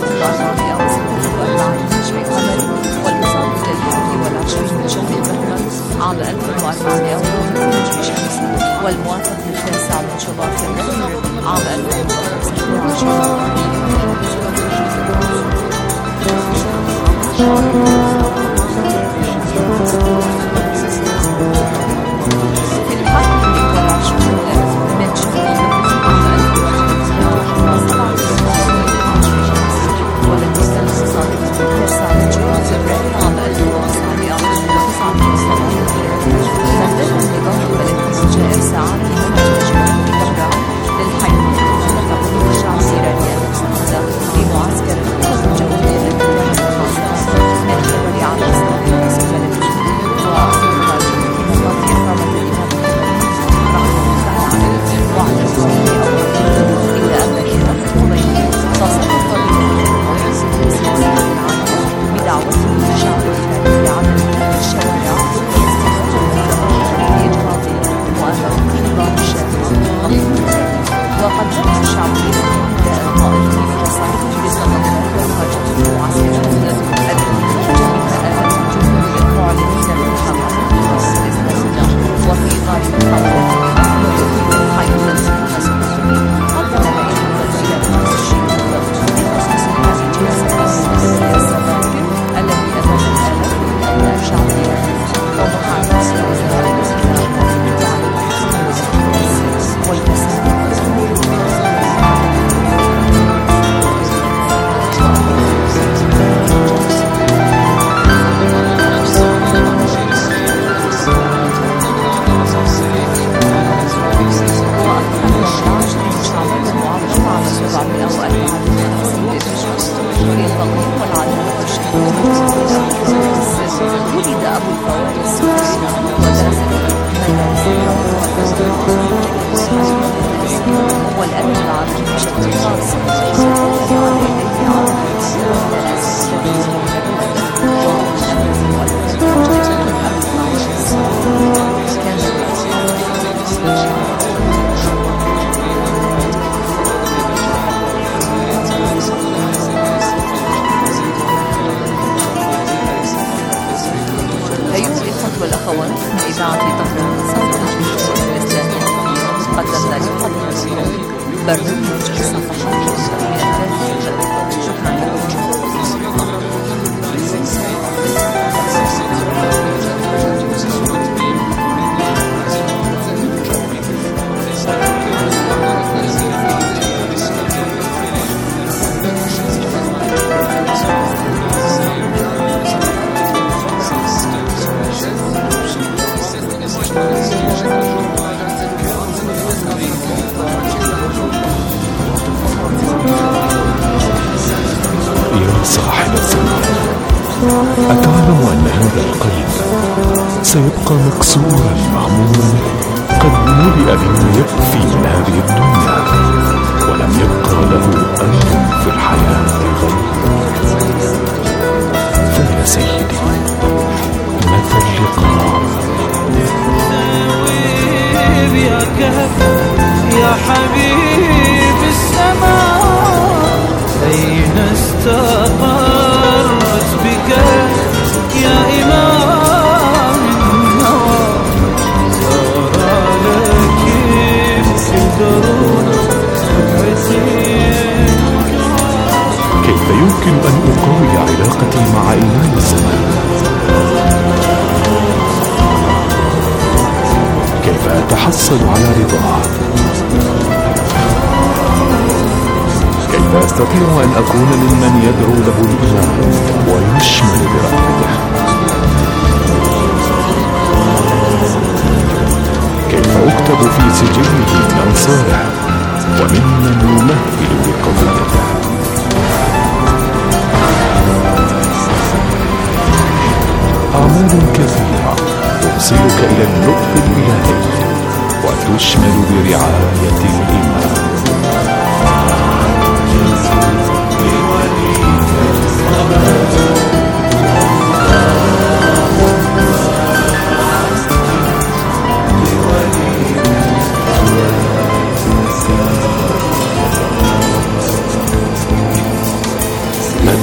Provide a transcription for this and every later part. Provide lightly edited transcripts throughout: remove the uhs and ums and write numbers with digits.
1446 تشرين قمري، والمصادف لل21 من شهر بهمن عام 1442 شمسي، والموافق لل9 من شباط فبراير عام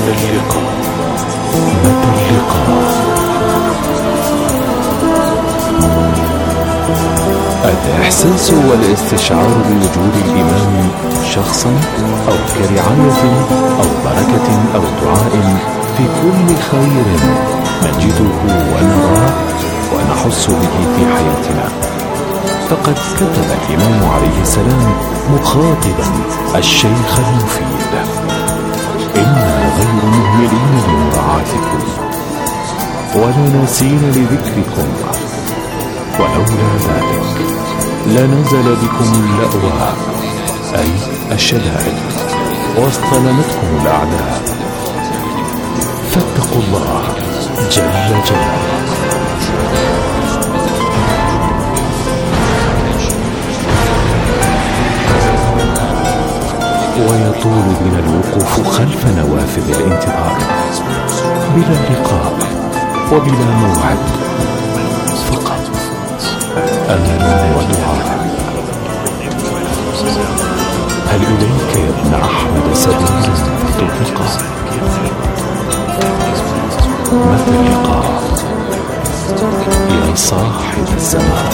اللقاء؟ متى اللقاء؟ الإحساس والاستشعار بوجود الإمام شخصا أو كرعاية أو بركة أو دعاء في كل خير نجده ونراه ونحس به في حياتنا. فقد كتب الإمام عليه السلام مخاطبا الشيخ المفيد: إنا غير مهملين لمراعاتكم ولا ناسين لذكركم، ولولا ذلك لنزل بكم اللأواء أي الشدائد واصطدمتكم الأعداء، فاتقوا الله جل جلاله. ويطول بنا الوقوف خلف نوافذ الانتظار بلا لقاء وبلا موعد، فقط أمل ودعاء. هل إليك يا ابن أحمد سبيل تطلقا؟ متى اللقاء يا صاحب الزمان؟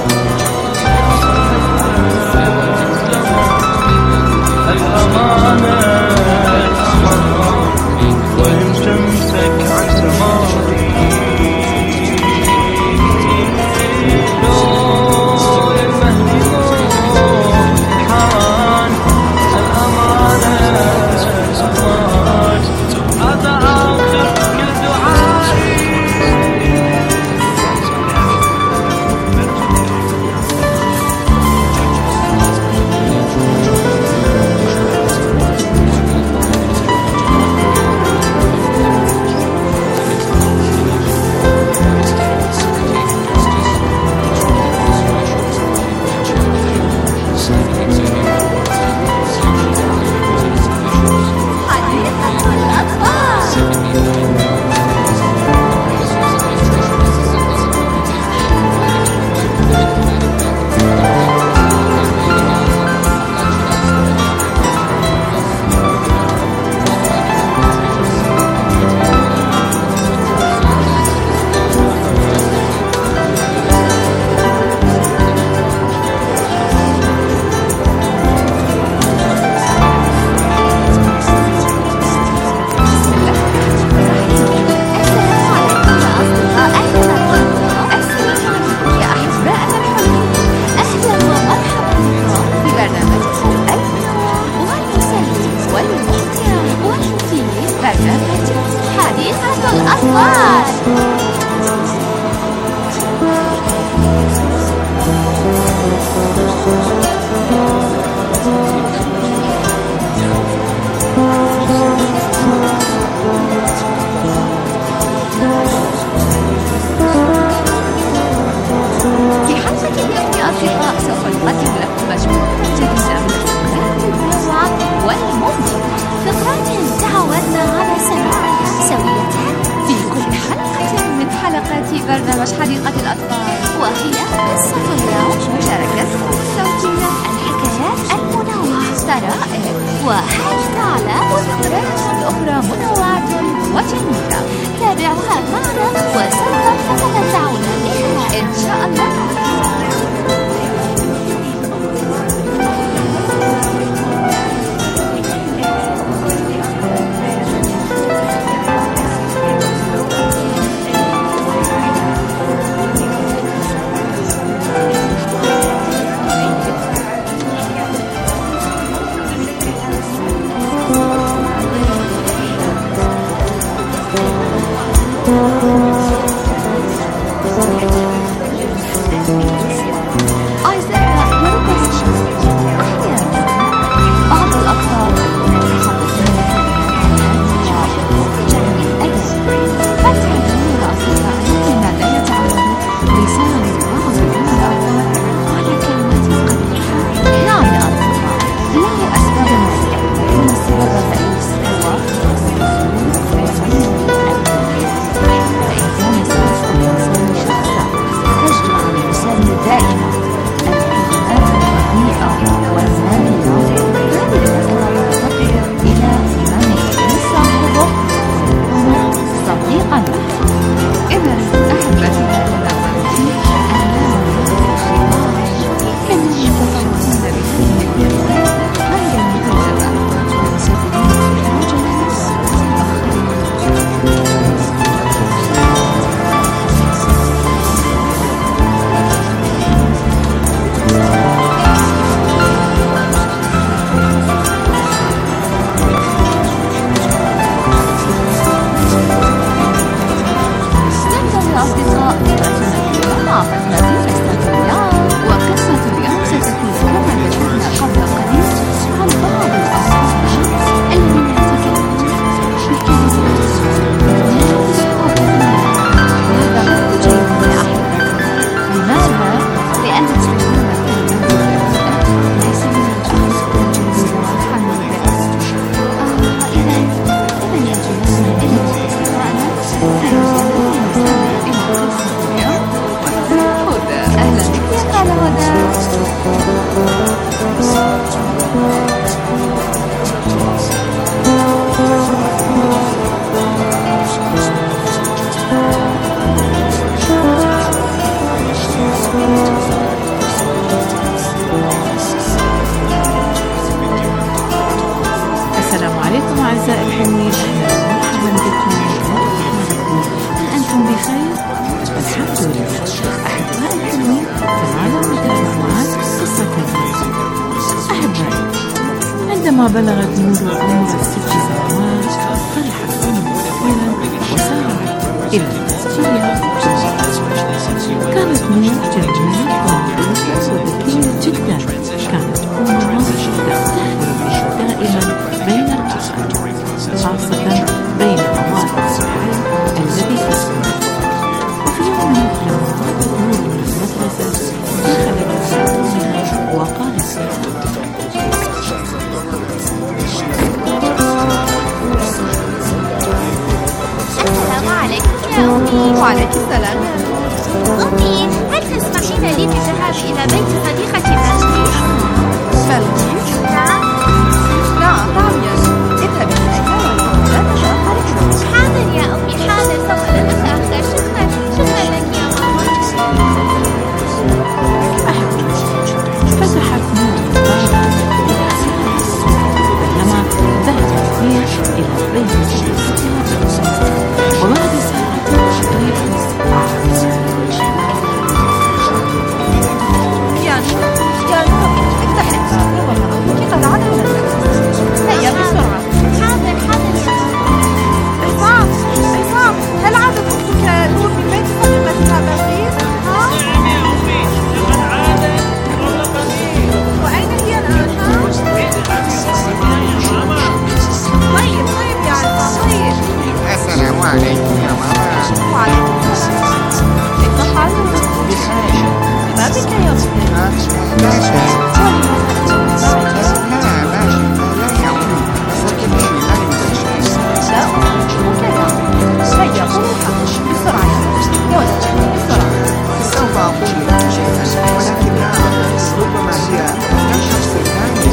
وإن تمسك عن سماري لو يفهمون حان الأمانة هذا آخر كل دعائي. حديقة الأطفال. في حلقة اليوم يا أصدقاء سوف نقدم لكم مجموعة جديدة من الفقرات المنوعة والممتعة، فقرات تعودنا على سماعها سوية في كل حلقة. ولما بلغت نور عمر 6 سنوات فرحت أمه كثيرا وسارعت إلى تسجيلها. كانت نور جميلة ومعروفة وذكية جدا. كانت أمها تفتخر بها دائما بين الأطفال، خاصة بين عوائل الحي الذي تسكن. وفي يوم من الأيام عادت نور من المدرسة دخلت أمها وقالت السلام عليكم يا أمي. وعليك السلام. أمي، هل تسمحين لي بالذهاب إلى بيت صديقتي بلقيس؟ بلقيس؟ نعم. نعم يا نور، اذهبي إليها ولا تتأخري. حاضر يا أمي، حاضر، سوف لا أتأخر. شكرا لك يا ماما. فتحت نور الباب بينما ذهبت هي إلى بيت صديقتها، وبعد ساعة تقريبا يا نور افتحي الباب والله أمك قد عاد من المدرسة. هيا بسرعة. حاضر يا عصام، هل عادت أختك نور من بيت صديقتها بلقيس؟ نعم يا أمي، لقد عادت قبل قليل. وأين هي الآن؟ طيب يا عصام، طيب. السلام عليكم يا ماما. وعليكم السلام. كيف حالك؟ بخير. ما بك يا ابني؟ لا شيء. لا يا أمي، صدقني لا يوجد شيء. لا أحبك يا ابني. هيا قومي بسرعة يا ولد، بسرعة. سوف أقول لك شيئا ولكن لا أعرف، ربما هي لم تفصل ثاني.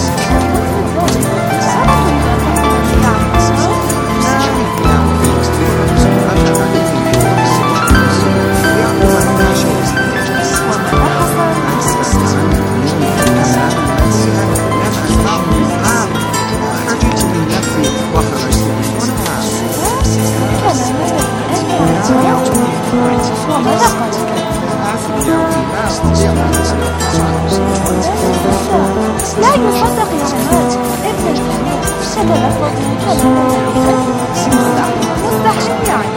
لا يصدق يا عماد، ابن الجميل تتلفظ كلاما مستحيل يعني.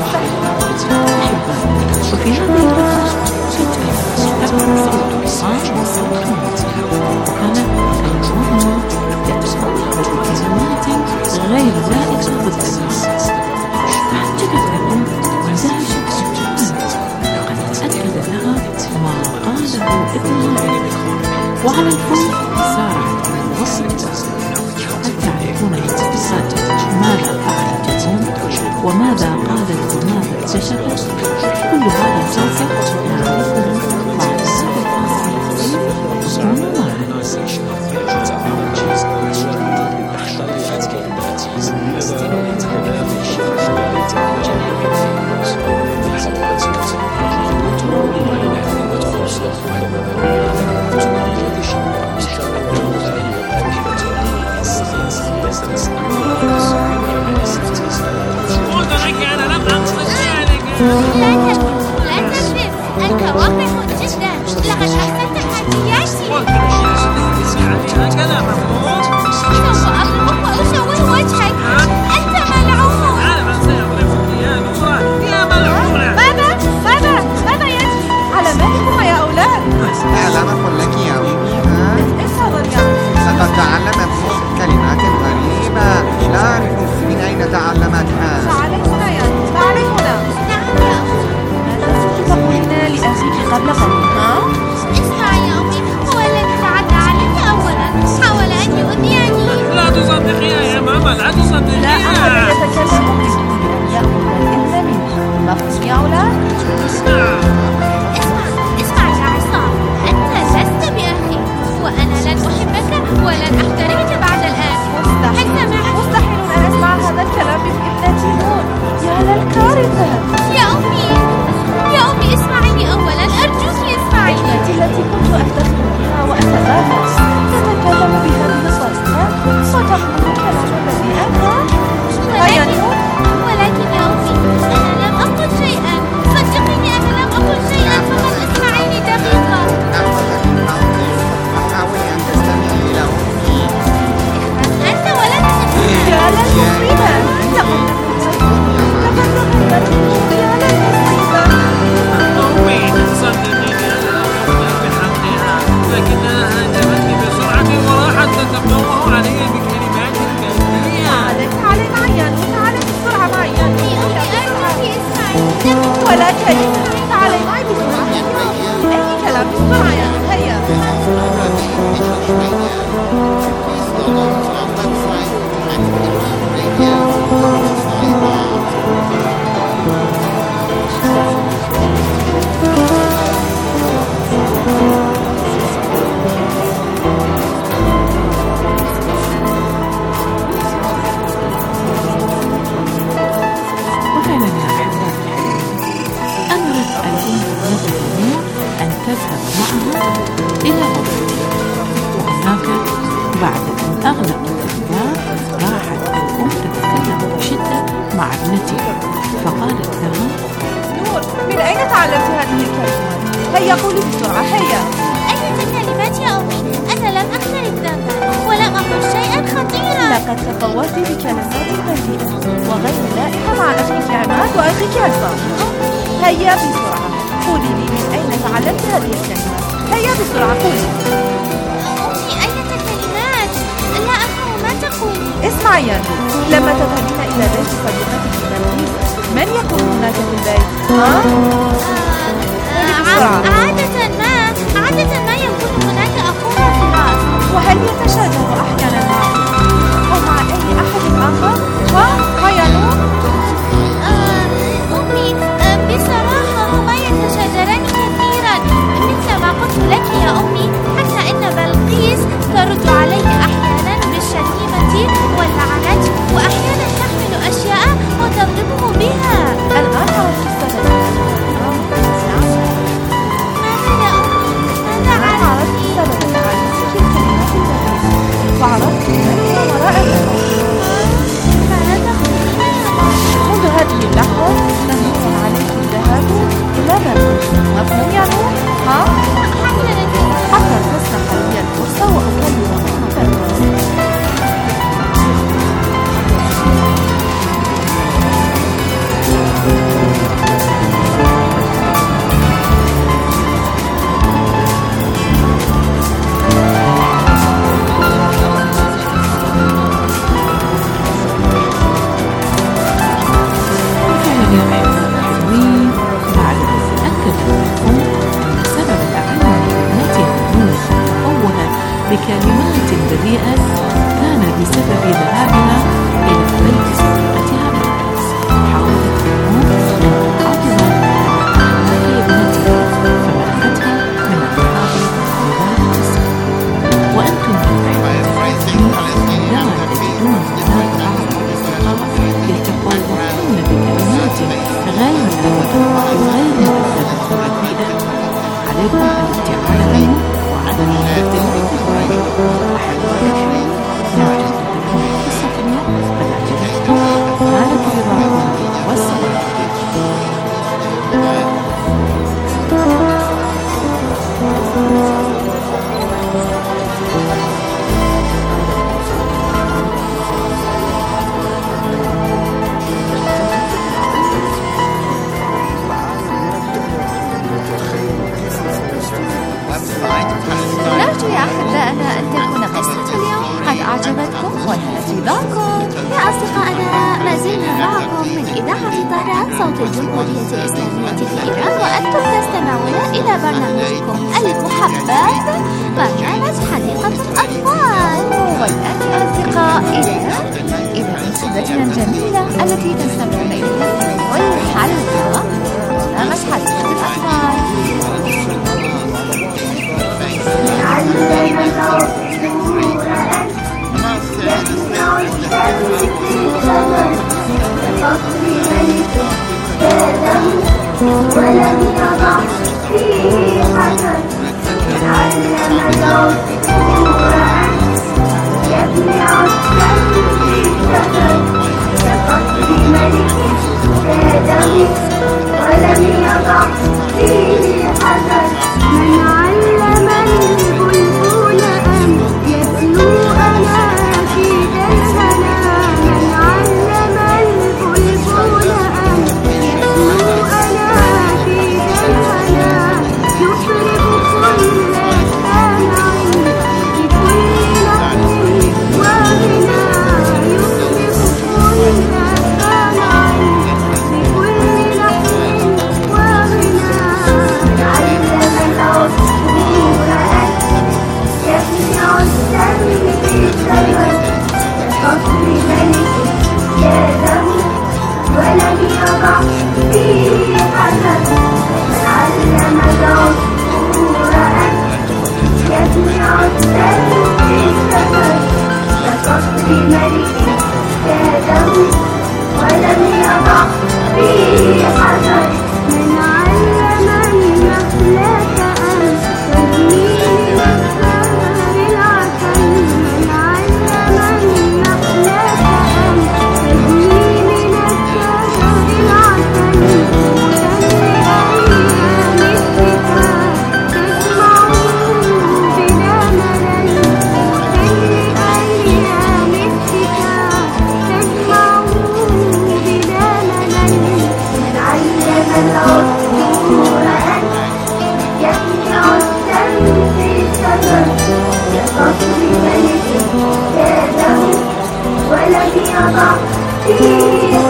وفي هذه اللحظة فجأة اشتبك صوت عصام وصوت وكان كلامهما يتشابه بكلمات غير لائقة بالتلفاز. تعجبت الأم واندهشت جدا، لقد أكد لها ما قاله ابنها، وعلى الفور سارعت إلى الوسط. هل تعرفون الاتفاقات ماذا فعلت الأم وماذا قالت وماذا اكتشفت؟ كل هذا سوف نعرفه بعد هذا الفاصل. كونوا معنا. قلت لك أنا لم أقصد ذلك. لا تكذب، أنت واضح جدا. لقد أحسنت حاجياتي. قلت لك يا صديقتي عليها كلام محمود. سوف أضربك وأشوه وجهك. أنت ملعون. على من سيضربك يا نورة يا ملعونة. ماذا يجري؟ على مالكما يا أولاد؟ ألم أقل لك يا أمي؟ إيش هذا اليوم؟ لقد تعلمت كلمات غريبة، لا أعرف من أين تعلمتها. تعالي هنا يا نور، تعالي هنا. نعم يا أمي. ماذا تقولين لأخيك قبل قليل؟ اسمع يا أمي، هو الذي تعدى علي أولا، حاول أن يؤذيني. لا تصدقيها يا ماما، لا لا أحد تصدقيها. يتكلم بك يا أولاد، إنني مفهوم يا أولاد؟ اسمع يا عصام، أنت لست بأخي، وأنا لن أحبك ولن أحترمك بعد الآن. مستحيل أن أسمع هذا الكلام من ابنتي نور. يا للكارثة. يا أمي اسمعيني أولا، أرجوك اسمعيني. ابنتي التي كنت أفتخر بها وأتباهى تتكلم بهذه الطريقة وتقول الكلام الذي هيا نور. ولكن يا أمي، أنا لم أقل شيئا. صدقيني، أنا لم أقل شيئا، فقط اسمعيني دقيقة. حاولي أن تستمعي إلى أمي. لا كريم، تعالي معي بسرعة. أي كلام بسرعة يا هيا. تذهب معها إلى غرفتها، وهناك بعد أن أغلقت الباب راحت الأم تتكلم بشدة مع ابنتها، فقالت لها: نور، من أين تعلمت هذه الكلمات؟ هيا قولي بسرعة، هيا. أية كلمات يا أمي؟ أنا لم أختلف ذنبا ولم أقل شيئا خطيرا. لقد تطورت بكلمات بذيئة وغير لائقة مع أخيك عماد وأخيك عصام. هيا بسرعة قولي لي من أين تعلمت هذه الكلمات؟ هيا بسرعة قولي. أمي أية كلمات؟ لا أفهم ما تقولي. اسمعي يا نور، لما تذهبين إلى بيت صديقتك التلميذ من يكون هناك في البيت؟ عادة ما يكون هناك أخوها فراس. وهل يتشاجر أحيانا معك أو مع أي أحد آخر؟ يا نور؟ أمي بصراحة هما يتشاجران كثيرا، مثل ما قلت لك يا أمي، حتى إن بلقيس ترد عليه أحيانا بالشتيمة واللعنة، وأحيانا تحمل أشياء وتضربه بها. الآن عرفت السبب. وعرفت من هو وراء ذلك. منذ هذه اللحظة لم يكن عليك الذهاب إلى بلد. مفهوم يا نور؟ حتى تسنح لي الفرصة وأكلمك مثلا. بكلمات بذيئة كان بسبب ذهابها إلى بيت صديقتها بالأمس. حاولت الأم أن تحافظ على أخلاق ابنتها فمنعتها من الذهاب لذلك السبب. وأنتم عندما تجدون هناك بعض الأصدقاء يتفوقون بكلمات غير مؤدبة وبذيئة، عليكم الابتعاد عنه وعدم الاهتمام. نرجو يا أحبائنا أن تكون قصة اليوم قد أعجبتكم ونالت رضاكم. يا أصدقائنا، ما زلنا معكم من إذاعة طهران صوت الجمهورية الإسلامية في إيران، وأنتم تستمعون إلى برنامجكم المحبب برنامج حديقة الأطفال. والآن يا أصدقاء إلى مناسبتنا الجميلة التي تستمعون إليها في كل حلقة، برنامج حديقة الأطفال. ولم يضع فيه حجر علم العصفور أن يبلع السم شجر كقصر ملك كادم ولم يضع فيه حجر. من علم البلبل أن يتلو أناشيد الهنا. من علم البلبل أن يتلو أناشيد الهنا. يفرغ كل سامع بكل لحن وغنى. يفرغ كل سامع بكل لحن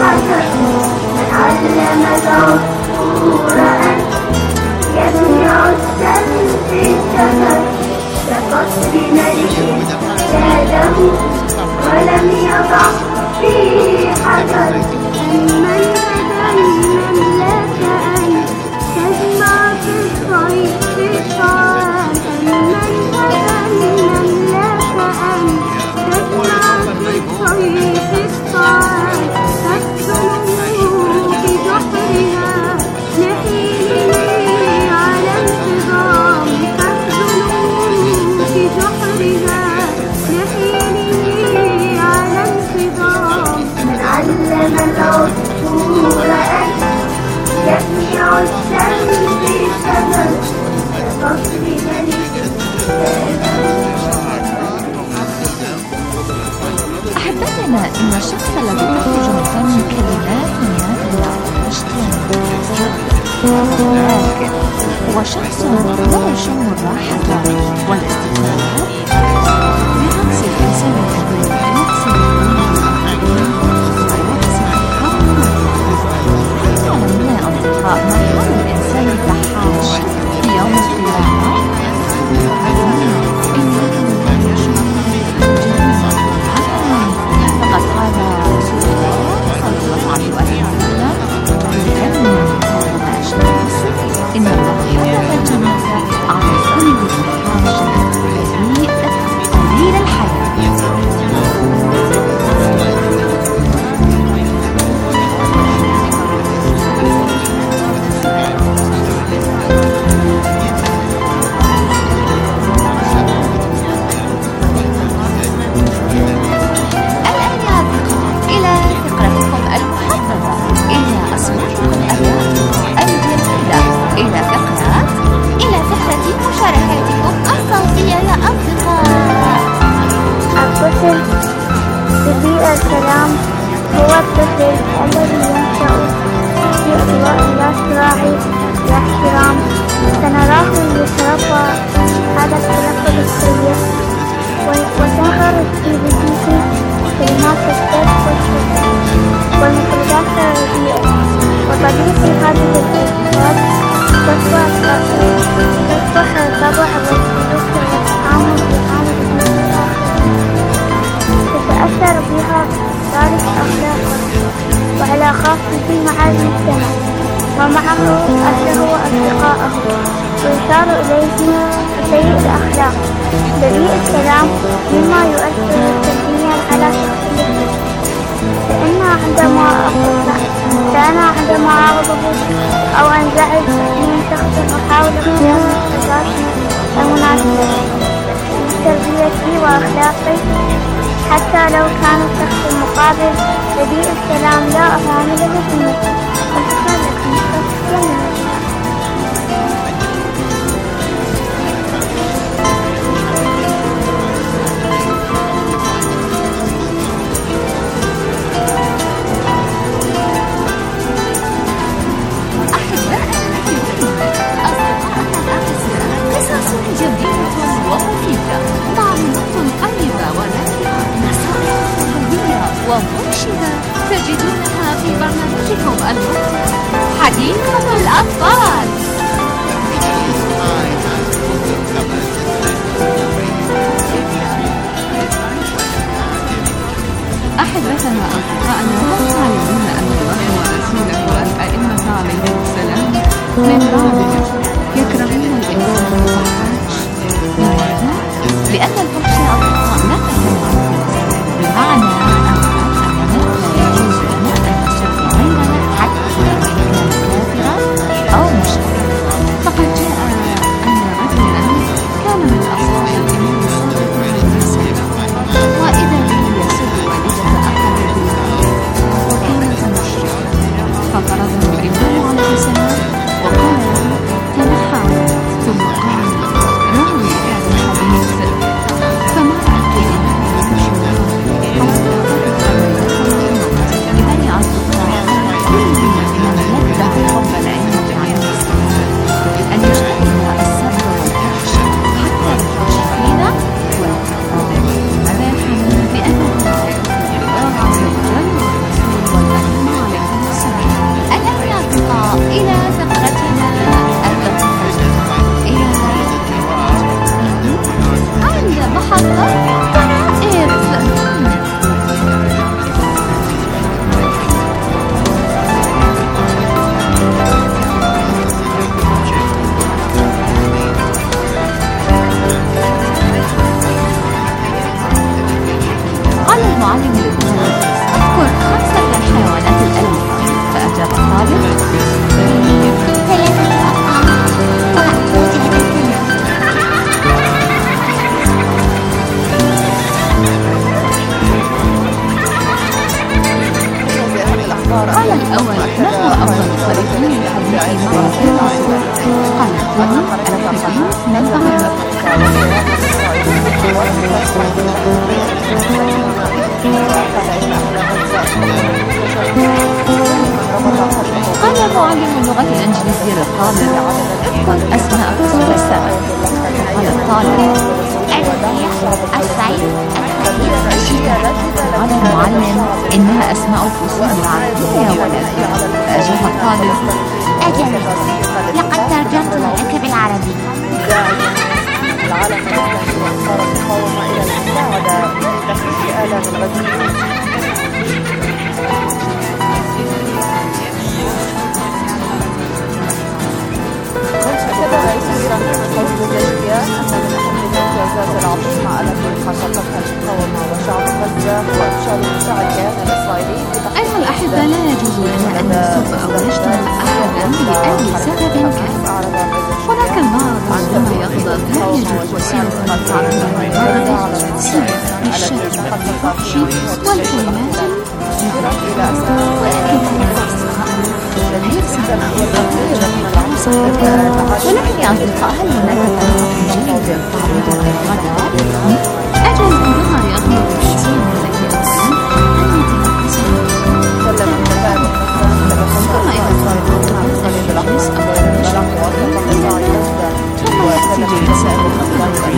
حسن من علم العصفور أن يبلع السلم السفر كقصر ملك زاده ولم يضع فيه حجر من تدمم لك أن تجمع في الصيف الطعام من تدمم لك أن تجمع في الصيف الطعام تسكنه بجحرها لحينه على انتظام تسكنه بجحرها لحينه على انتظام من علم العصفور أن يبلع السلم سفر كقصر ملك أحبتنا، إن الشخص الذي تخرج من فمه كلمات نافذة لكن هو شخص لا يشم الراحة والاستقرار بعكس الإنسان الذي يقسم تعلمون يا أصدقاء ما حال الإنسان الفحاش في يوم القيامة؟ فقد قال رسول الله صلى الله عليه وسلم إن الله حرم الجنازة على كل فحاش بريء قليل الحياة. بديع السلام هو الطفل الذي ينشأ في أجواء لا صراع لا احترام. سنراه يتربى هذا التلفظ السيء وتنخرط في ذهنه كلمات السب والمفردات الرديئة، وطبيعي هذه الألفاظ تصبح الطبع والسلوك والتعامل تتأثر بها ذلك أخلاقه وعلاقاته مع المجتمع ومعه أهله وأصدقائه، ويشار إليه سيء الأخلاق. بديع السلام مما يؤثر سلبيا على شخصيته، فأنا عندما أغضب أو أنزعج من شخص أحاول اختيار المفردات المناسبة لتربيتي وأخلاقي حتى لو كان الشخص المقابل بديع السلام لا أعامله بمثله. قصص جميلة ومفيدة، معلومات قيمة ونافعة، نصائح قوية ومرشدة تجدونها في برنامجكم الممتع حديقة الأطفال. أحبتنا أصدقائنا، هل تعلمون أن الله ورسوله والأئمة عليهم السلام من بعدهم يكرهون الإنسان الفحاش؟ لماذا؟ لأن الفحش يا أصدقاء لا تتوقف، بمعنى أننا لا يجوز لنا أن نسب غيرنا حتى وإن كان كافرا أو مشركا. فقد جاء أن رجلا كان من أصحاب الإمام الصادق عليه السلام، وإذا به يسب والدة أحد وكانت مشركة، فطرده الإمام عليه السلام وقال له تنحى، ثم قال راوي هذا الحديث فما رأيت إنه مشهور حتى قرأت إذا يا أصدقاء كل من يدعي حب العلم عن المسلمين أن يجتنب السب والفحش حتى المرشدين والكفار. هذا يحمل بأنه الله عز وجل والرسول والأئمة الأول، ما هو أفضل الطريقة للحديث مع الأصدقاء؟ قال الثاني، الحديث من الغرب. قال معلم اللغة الإنجليزية للطالب: اذكر أسماء فصول السنة. قال الطالب: الريح، الصيف، الخريف، الشتاء. قال المعلم: إنها أسماء الفصول العربية يا ولد. فأجاب الطالب: أجل، لقد ترجمت لك بالعربي. العالم الإسلامي وأنصار المقاومة إلى المساعدة لتخفيف آلام الغزويين. اعتبر رئيس إيران القوات الجوية أن من أهم الإنجازات العظيمة التي حققتها المقاومة وشعب غزة هو إفشال دفاع الكيان الإسرائيلي. أيها الأحبة، لا يجوز لنا أن نسب أو نشتم أحدا لأي سبب كان. هناك البعض عندما يغضب لا يجد وسيلة للتعبير عن غضبه سوى بالشتم والفحش والكلمات المؤذية. ولكن هناك أصدقاء ولكن يا أصدقاء، هل هناك طريقة جيدة للتعبير عن الغضب؟ أجل، عندما يغضب الشخص الذي أن يتنفسه ثم إذا صارت الجلوس أو المشي ثم يأتي جلساء الأطفال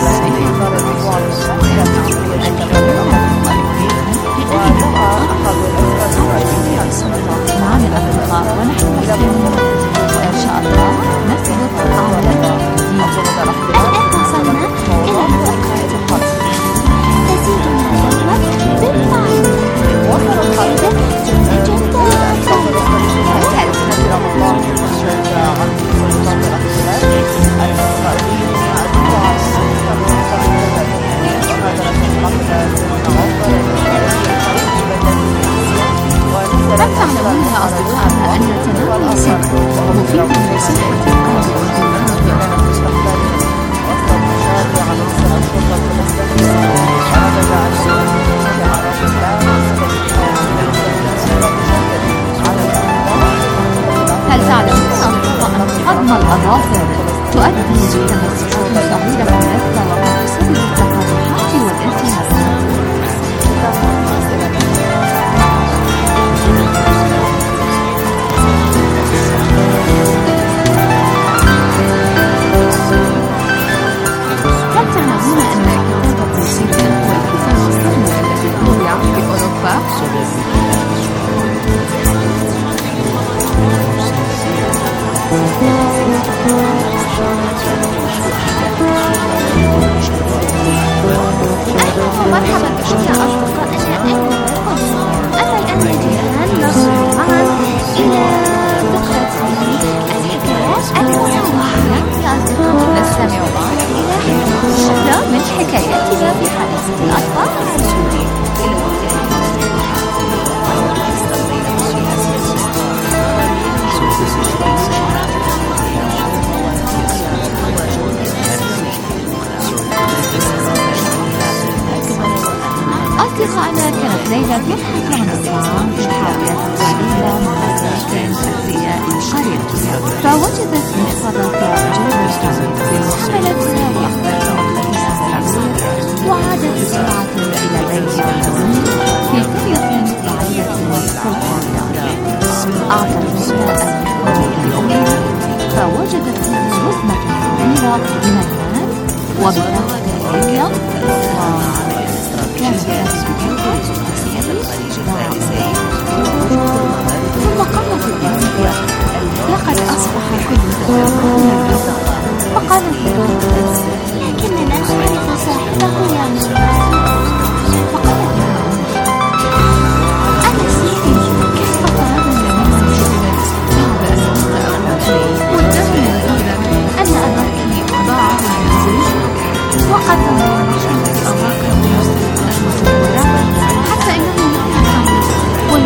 نعم يا أصدقاء، ونحن مسلمون وإن شاء الله نسبق على الآن وصلنا إلى فقرة القصر. تزيدنا الوقت بالمعروف. وفرق جدا هل تعلمون يا أصدقائنا أن تناول الصبر مفيد لصحة القلب والدماغ؟ هل تعلمون أصدقائنا أن هضم الأظافر تؤدي لتمزقات صغيرة للثة وقد تسبب التقرحات والالتهابات؟ هل تعلمون أن الكتاب الروسية هو الكتاب الثاني الذي طبع في أوروبا؟ مرحبا بكم يا أصدقائنا الكل. أما الآن الآن نصل معا إلى فقرة الحكايات المصورة. يا أصدقائنا نستمع معا إلى شكرا من حكاياتنا في حديث الأطفال السوري. أصدقائنا، كانت ليلى تبحث عن الطعام في الحاويات القليلة من مساكن أثرياء القرية، فوجدت محفظة جلد حملتها وأخذتها وعادت بسرعة إلى بيت الحزين في قرية بعيدة في القرية. أعطت لها المحفظة فوجدت رزمة كبيرة من المال وبطاقة هدية كانت ثم قالت الأنبياء: لقد أصبح كل ذكر فقالت الأنبياء: لكننا نعرف صاحبه يا ماما. فقالت أنا سيدي، كيف قال لنا أن أباك ضاع منزل وقد وقد حتى إنه يعلم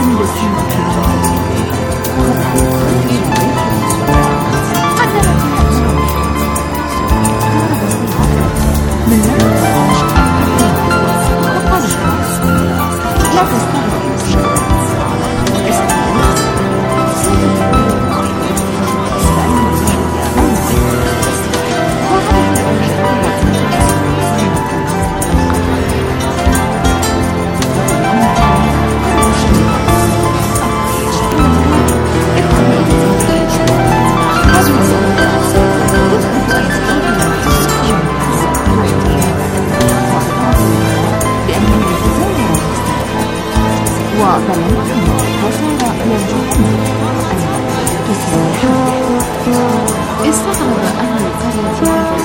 استغرب أهل القرية هذا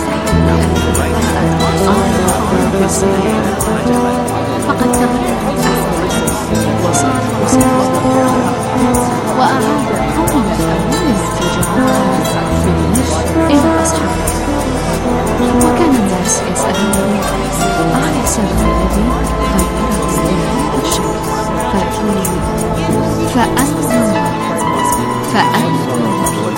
السحر فقد تغير وصار وأعاد قوم الأول التجارة في المشي إلى أصحابه. وكان الناس يسألون عن السبب الذي غير الشيء فأنت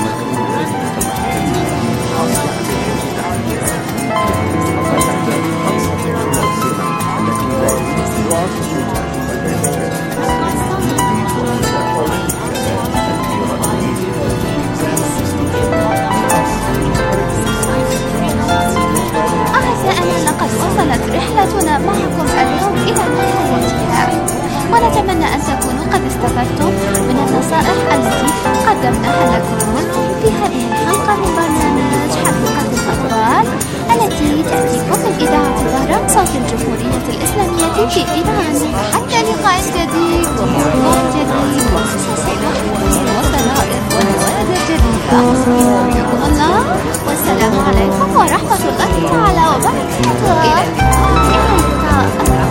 أعزائنا، لقد وصلت رحلتنا معكم اليوم إلى نهايتها، ونتمنى أن تكونوا قد استفدتم من النصائح التي قدمناها لكم في هذه الحلقة من برنامج حقيقة الأطفال التي تأتيكم من إذاعة طهران صوت الجمهورية الإسلامية في إيران. حتى لقاء جديد وموضوع جديد وقصص وطرائف ونوادر جديدة. أحبكم الله، والسلام عليكم ورحمة الله تعالى وبركاته. إلى اللقاء.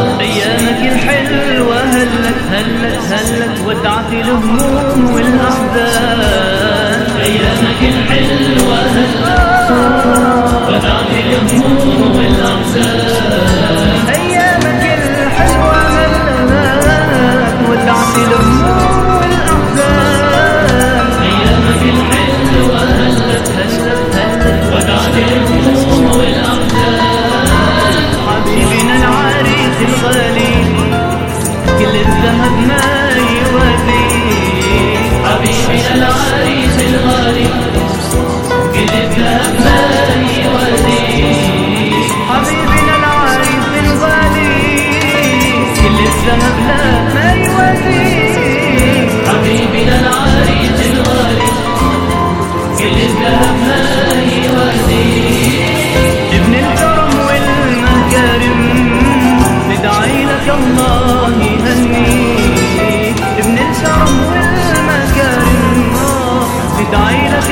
أيامك الحلوة هلت ودعت الهموم والأحزان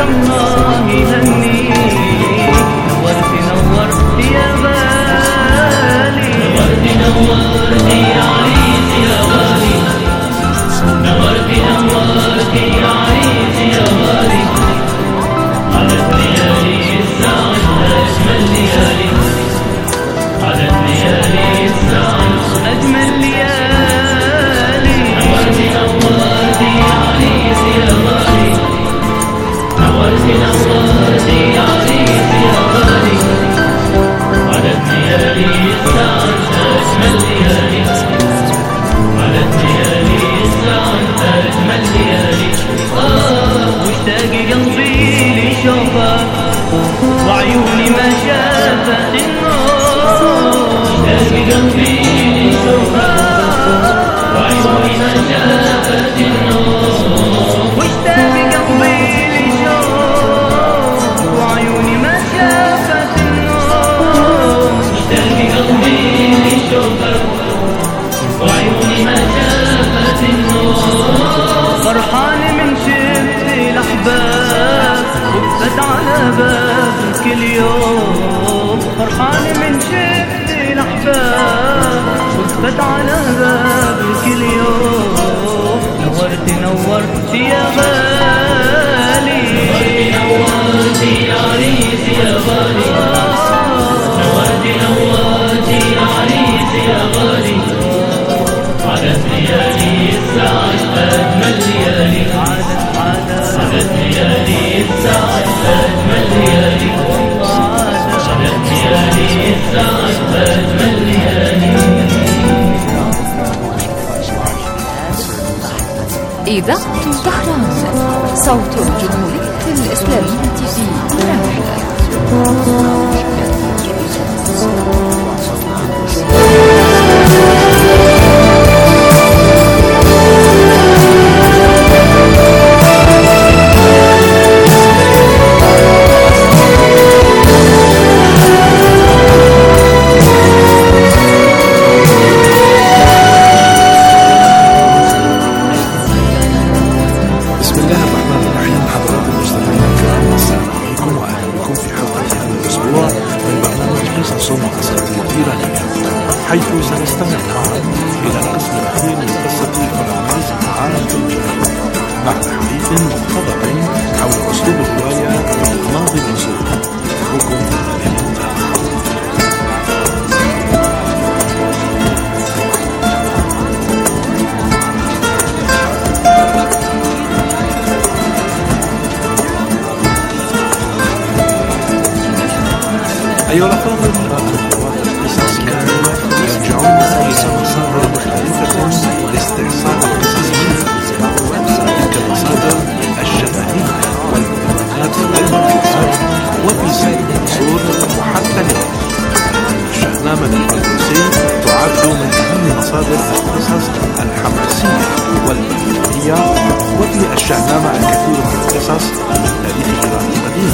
الله يهنيك نورت يا بالي نورت يا عريس يا غالي نورت يا عريس يا غالي على الليالي الساعة أجمل ليالي على الليالي الساعة أجمل ليالي نورت يا عريس يا غالي نورت يا عريس يا غالي على الليالي الساعة أجمل ليالي على الليالي الساعة أجمل ليالي واشتاق قلبي لشوفك وعيوني ما شافت النور اشتاق قلبي لشوفك وعيوني ما شافت النور واشتاق قلبي لشوفك وعيوني ما شافت النور اشتاق قلبي لشوفك وعيوني ما شافت النور فرحان من شفت الأحباب وقفت على باب كل يوم فرحان من شفت الأحباب وقفت على باب كل يوم نورت يا غالي نورت يا عريس يا غالي نورت يا عريس يا غالي على الليالي الساعة أجمل ليالي على الليالي الساعة أجمل ليالي على الليالي الساعة أجمل ليالي إذاعة طهران صوت الجمهورية الإسلامية في رحلة. حيث سنستمع معا إلى القسم الأخير من قصة فرناز عالم الجنة مع تحقيق مقتضب حول أسلوب الرواية وإغماض النصوص. أخوكم أيها الأفاضل، القصص كانوا يرجعون إلى مصادر مختلفة لاستعصاء القصص منها. تلك المصادر الشفهية والمعلومات المنفوسات وفي سائر العصور وحتى اليوم. الشاهنامة الفردوسي تعد من أهم مصادر القصص الحماسية والمنفوسية، وفي الشاهنامة الكثير من القصص من تاريخ إيران القديم.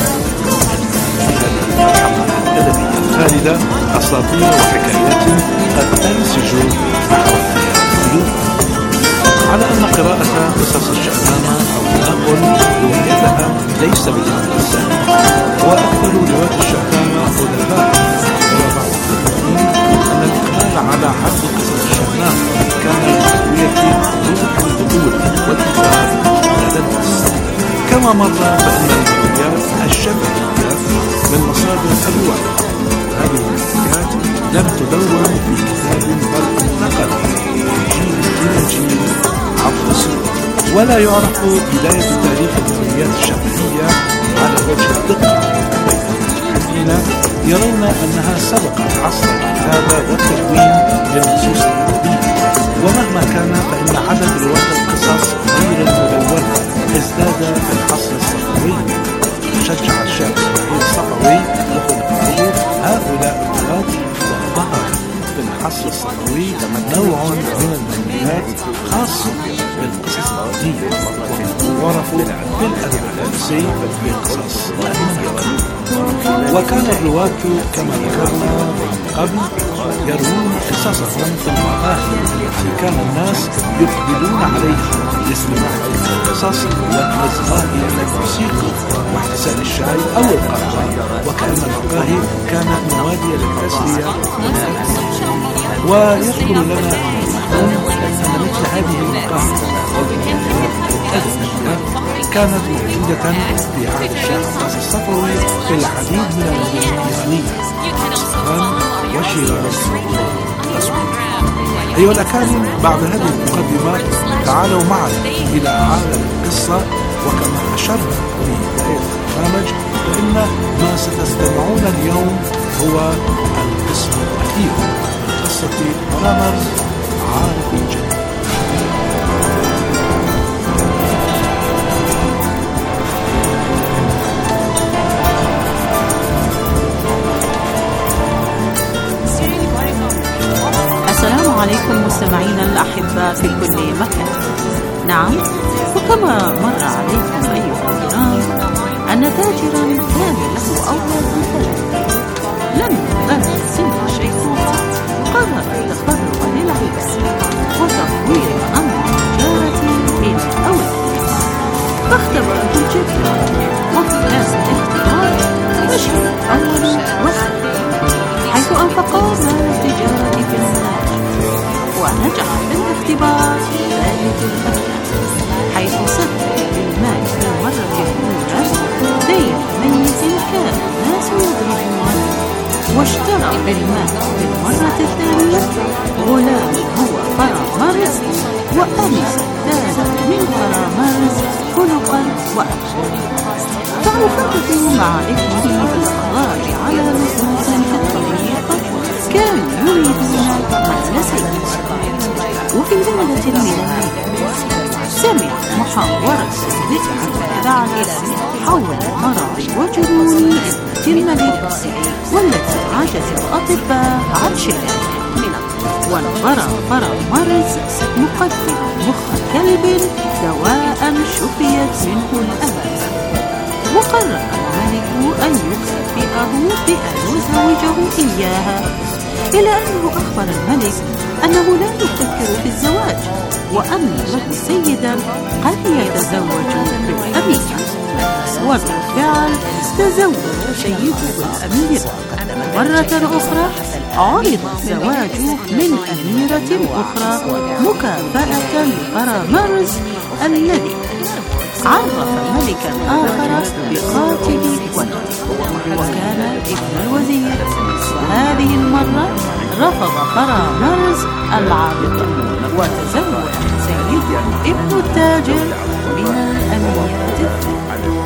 الأدبية الخالدة أساطير وحكايات قد تنسج نحو الخيال. على أن قراءة قصص الشاهنامة أو نقل روايتها ليس بالأمر السهل، وأكثر رواة الشاهنامة أدباء، وبعض المؤمنين أن الإقبال على حفظ قصص الشاهنامة كان لتقوية روح البطولة والإبداع لدى الناس. كما مر فإن الروايات الشفهية من مصادر الرواية، هذه الحكايات لم تدون في كتاب بل انتقلت من جيل إلى جيل عبر السنين، ولا يعرف بداية تاريخ الروايات الشفهية على وجه الدقة، بين المحدثين يرون أنها سبقت عصر الكتابة والتدوين للنصوص الأدبية. ومهما كان فإن عدد رواة القصص غير المدونة ازداد في العصر الصفوي. شجع الشعر إسماعيل الصفوي لخلقه هؤلاء الرواة، وظهر في العصر الصفوي نوع من المنهجات خاص بالقصص العادية، وعرف بالأدب الفارسي بالقصص المنهجة. وكان الرواة كما ذكرنا قبل يروون قصصهم في المقاهي التي كان الناس يقبلون عليها لاستماع القصص والإصغاء الموسيقى واحتساء الشاي أو القهوة، وكأن المقاهي كانت نوادي للتسلية ويذكر لنا أن مثل هذه المقاهي كانت موجودة في عهد الشاه عباس الصفوي في العديد من المدن الإيرانية إصفهان وشيراز وأسوان. أيها الأكارم، بعد هذه المقدمة تعالوا معنا إلى عالم القصة، وكما أشرنا في بداية البرنامج فإن ما ستستمعون اليوم هو القسم الأخير من قصة فرامرز عارف الجن. السلام عليكم مستمعينا الأحباء في كل مكان. نعم، وكما مر عليكم أيها الكرام أن تاجرا كان له أولاد ثلاثة. لما بلغ سن الشيخوخة قرر التفرغ للعبادة وتطوير أمر التجارة إلى أولاده، فاختبره الجدة، وفي هذا الاختبار فشل أول وثاني، حيث أنفقا مال التجارة في المناجم، ونجح في الاختبار ثالث الأبناء، حيث سدد بالمال في المرة الأولى دين ميت كان الناس يضربونه، واشترى بالمال في المرة الثانية غلام هو فرامرز، وأنس زاد من فرامرز خلقا وأخلاقا، فأوقفته مع ابنه بالإخراج على نصوص في الطريق كانوا يريدون قتل سيدهم. وفي ليلة الميلاد سمع محاورة ذئب ثعلب حول مرض وجنون ابنة الملك، والتي عجز الأطباء عن شفائها، ونظر فرامرز مقدم مخ كلب دواء شفيت منه الآلام، وقرر الملك أن يكافئه بأن يزوجه إياها، إلى أنه أخبر الملك أنه لا يفكر في الزواج، وأن له سيدا قد يتزوج بالأميرة. وبالفعل تزوج سيده الأميرة. مرة أخرى عرض زواجه من أميرة أخرى مكافأة لفرامرز الذي عرف ملكا آخر بقاتل ولده، وكان ابن الوزير. وهذه المرة رفض فرامرز العارضة، وتزوج سيده ابن التاجر من الأميرة الثانية.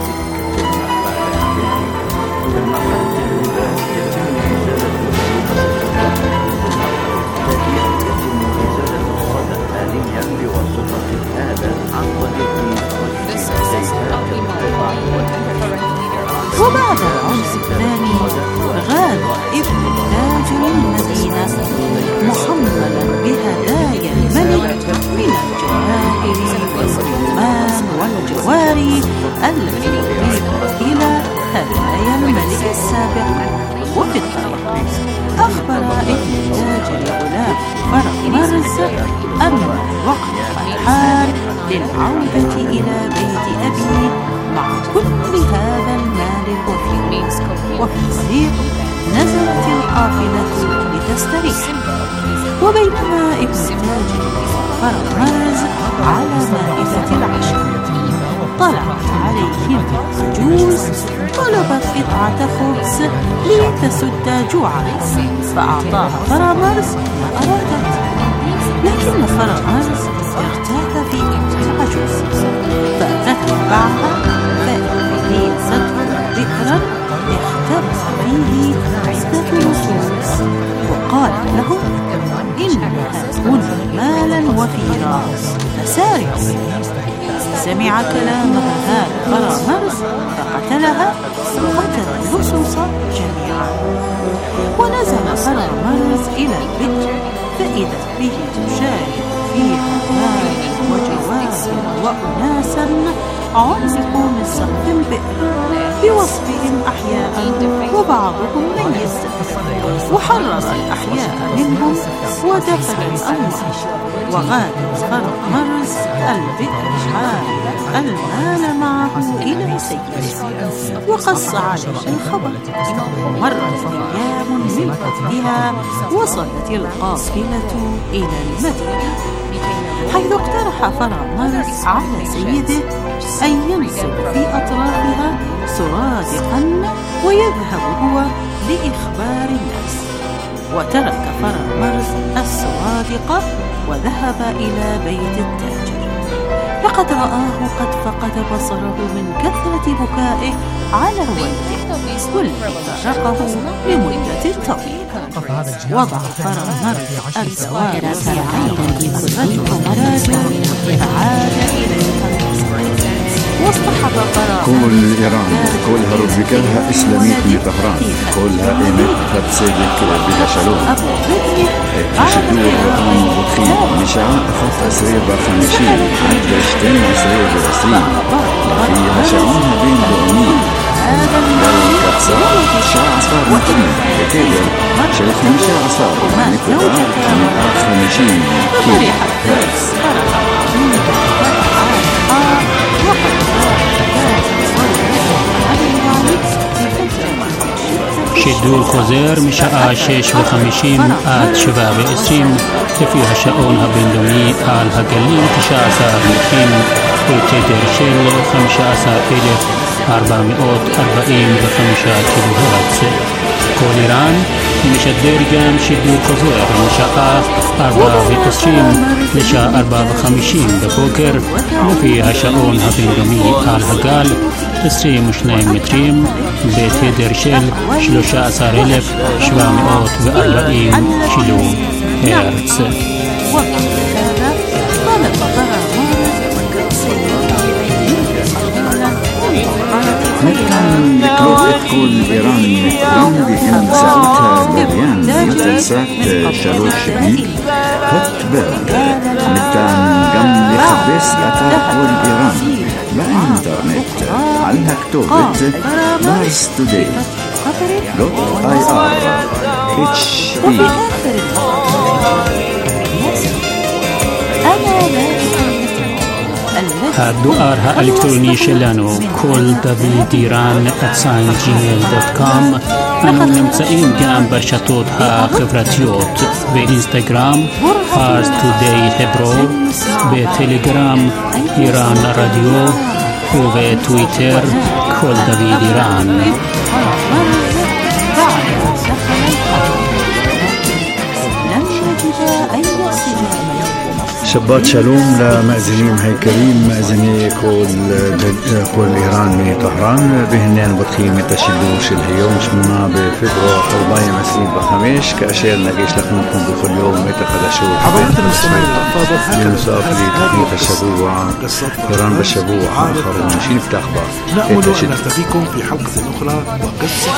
وبعد العرس الثاني غاد ابن تاجر المدينة محملا بهدايا الملك من الجواهر والرمان والجواري التي أضيفت إلى هدايا الملك السابق. وفي الطريق أخبر ابن تاجر غلام فرامرز أن الوقت الحان للعودة إلى بيت أبيه مع كل هذا المال الوفير. وفي الطريق نزلت القافلة لتستريح، وبينما ابن تاجر فرامرز على مائدة العشاء طلعت عليهم عجوز طلبت قطعة خبز لتسد جوعها، فأعطاها فرامرز ما أرادت، لكن فرامرز ارتاح في العجوز فأتته معها، فإذا ذكرا اختبأ فيه عدة نصوص، وقال له إنها هن مالا وفيرا فسارعوا. سمع كلامها هذا فرامرز فقتلها، وقتل اللصوص جميعا. ونزل فرامرز إلى البئر، فإذا به يشاهد فيها مال وجواهر وأناسا علقوا من سقف البئر بوصفهم أحياء وبعضهم ميت، وحرر الأحياء منهم ودفن الأموات، وغادر فرامرز البئر حاملا المال معه إلى سيده، وقص عليه الخبر. مرت أيام من بعدها وصلت القافلة إلى المدينة، حيث اقترح فرامرز على سيده أن ينزل في أطرافها سرادقا ويذهب هو لإخبار الناس. وترك فرامرز السرادق وذهب إلى بيت التاجر، لقد رآه قد فقد بصره من كثرة بكائه على ولده، والذي فرقه لمدة طويلة. وضع فرامرز الزوار في الرجل فعاد إليها واصطحب فرامرز كل إيران كلها ربكها إسلاميت من طهران، كلها إيمت هتصدق بها شلوم شدور رقم بطخين مشاع أخف أسرير بخمشين عد 20 أسرير بعسرين فيها شعونها بين دعمين لو كتصار شاع عصار مطرين بكيدر شايف مشاع عصار نكوتا من خمشين كيف שידור חוזר משעה 6:50 עד 7:20 לפי השעון הבינלאומי על הגלים 19 מטרים בתדר של 15,445 קילוהרץ. כל איראן משדר גם שידור חוזר משעה 4:20 לשעה 4:50 בבוקר לפי השעון הבינלאומי על הגל 22 מטרים בתדר של 13,740 קילו הרץ. نتكلم لكلوب كل إيران بإن ساعتها مليان مثل ساعت شلوش شبيب هتبال نتان قم لخبس أتا كل إيران بإنترنت على كتوبة بارس توداي .ir/he הדואר האלקטרוני שלנו כל davidiran@gmail.com. אנו נמצאים גם ברשתות החברתיות באינסטגרם פארס טודיי hebro, בטלגרם איראן רדיו ובטוויטר כל דוד איראן. شبات شالوم لمأذنين هيكلين مأذني كل إيران من طهران بهنان بطخيم التشدوش اليوم شمنا بفبراير 24 كأشياء نقيش لكمكم بكل يوم متقدشوا حضرات المستمعين الأفاضل ينصاف لي تقنية الشبوع إيران بالشبوع آخر ونشين في أخبار نأمل أن نلتقيكم في حلقة أخرى وقصة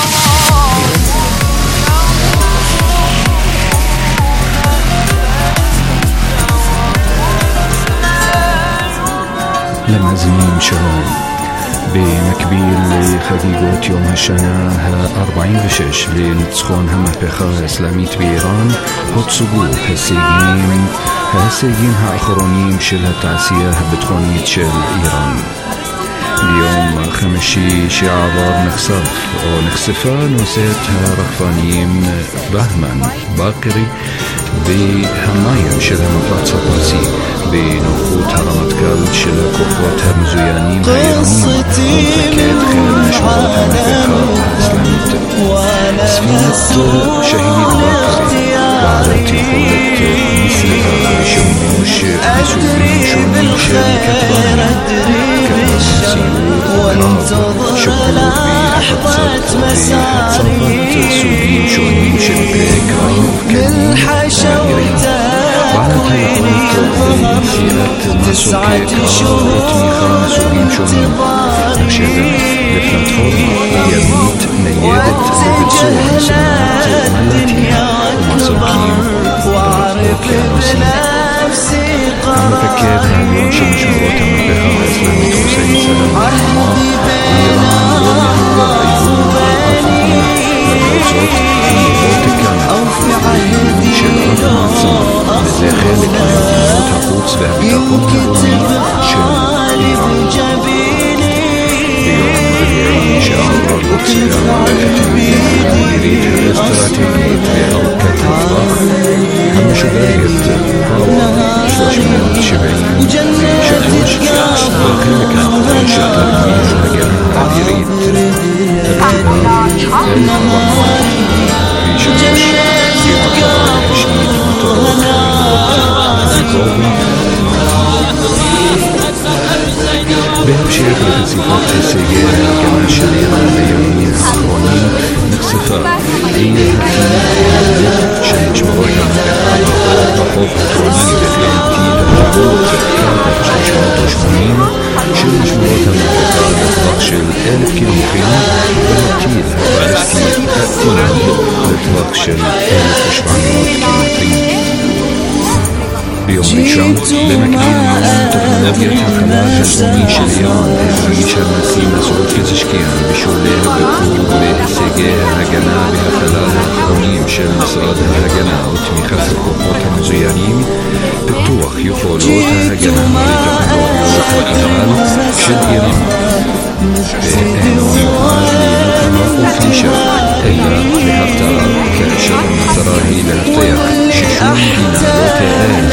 למאזינים שלום. במקביל לחגיגות יום השנה ה-46 לניצחון המהפכה האסלאמית באיראן הוצגו ההישגים האחרונים של התעשייה הביטחונית של איראן. ביום חמישי שעבר נחשפה נושאת הרחפנים בהמן באקרי והמים של המפרץ הפרסי בנוכחות הרמטכ"ל של הכוחות המזוינים האיראנים ומפקד חיל משמרות המהפכה האסלאמית. ספינת שהיד באקרי בעלת יכולת נפלאה לשימוש בסוגים שונים של כטב"מים סיור קרב, שגור והפצת סוגים שונים של כלי קרב כלים מהירים. בעלת היכולת בנשיאת מסוקי קרב ותמיכה מסוגים שונים, נחשבת לפלטפורמה ימית ניידת לביצוע משימות מל"טים ומסוקים באוקיינוסים. המפקד העליון של משמרות המהפכה האסלאמית חוסיין برعاية مديريتها الاستراتيجية بأركة الضخ همش داية باور 370 شلوش وكان إنشاء ترميز جناح مديرية في شلوش في عطاء 20 بهمشير لصفات السجارة كما شريرة ليومين آخرين نقصفاء هي شنش مواجهة بحوف ترمي بفين تيل الحبوط كادت شنش مواجهين شنش مواجهة بفضخشل 1000 كيلومترين بمتيل فلسطين تأتين بفضخشل 1700 كيلومترين بيوم الشام بمكان معلوم تكنولوجيا حفلات جزمين شليان إفريشا نسيم مسعود كزشكيان بشوليها بكوبة سيجيها هجنا بها خلالها قونيم شل مصرادها هجنا وتميخة القوات المزيانين بالطوخ يفولوتها هجنا وتكنولوجيا شل إيران وفي شرق إلا لهفتار كأشر متراهي لهفتيق ششون دينا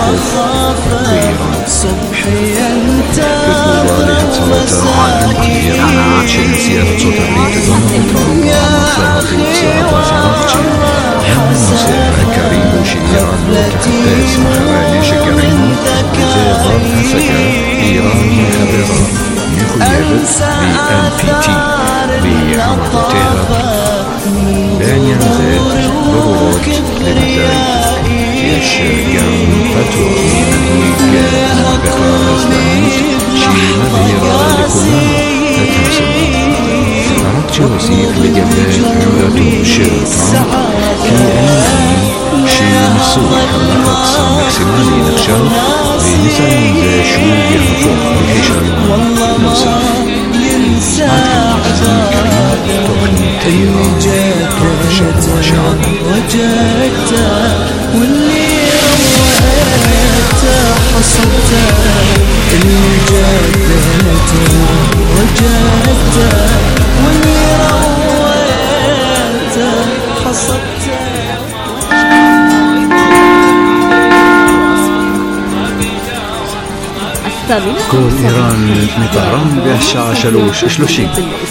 بالقوة لهفتار عالم إيران شل سيارة صوت أبريد دون ومصلحة صراطة فرقشي هم نصير كريم شإيران وتخباز مخراني شكرين وزي ضرها سكر إيران خبران يخيبت بMPT بعملتها دانيا زاد ضرورات لبداية يشجعون فتوى منهيج مواقع الإسلامية شيء مبهرة لكلها لا تنسى عرقت وسيق لجبال عملته شيرتان في أنه شيء مسوح لقصة مكسيمالي نقشل بنسان ذا شوق يهفوق بحشر نصر عاد كان الكريم تغني تيران تغشى وشعر وجدت واللي رويت حصلت اللي جدت وجدت واللي رويت حصلت كل إيران مطاران بيحشا شلوش شلوشين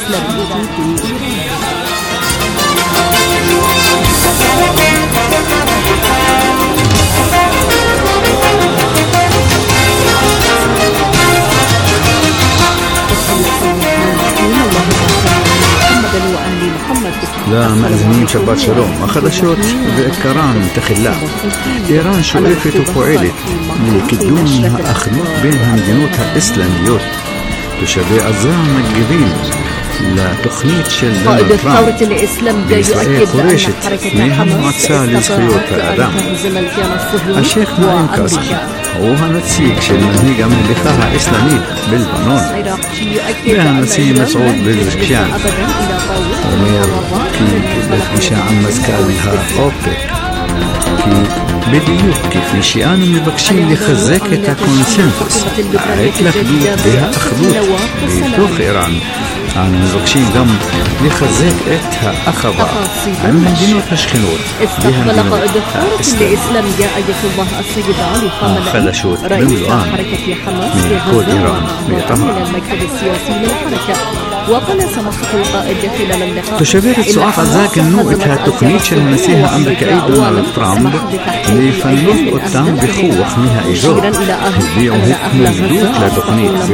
لا مأذنين شبات شلوم أخذ شوت بإكران تخلا إيران شوقفت وفعلت لكدونها أخلوط بينها مدينوتها إسلاميوت تشبه أزرام الجبين لا تخنيت شل دونالد ترامب بإسرائيل قريشت ميهم معتسال لزخيوت الأدام الشيخ نعيم قاسم هو نتسيك شل منهيجة من لخاها إسلامية بالبنون بها نسي مسعود بزشكيان ومير كي بتبشع عن مسكالها أوبك كي بديوك كيف نشيان مبكشين لخزاكة كونسنسوس عيت لخدود بها أخدود بيتوخ إيران عن مزقشين دم لخزاك إتها أخضع عن مدينة تشخنور بها مدينة الإسلامية أية الله السيد علي خامنئي خلشوت بملوان من كل إيران من المكتب السياسي للحركة وقال سماحة القائد خلال اللقاء تشابهت سؤال ذاك النوع إتها تقنيتش المسيحة أمريكائي دونالد ترامب لفنوت قدام بخوخ نها إيجاد بيعه مجدود لتقنيت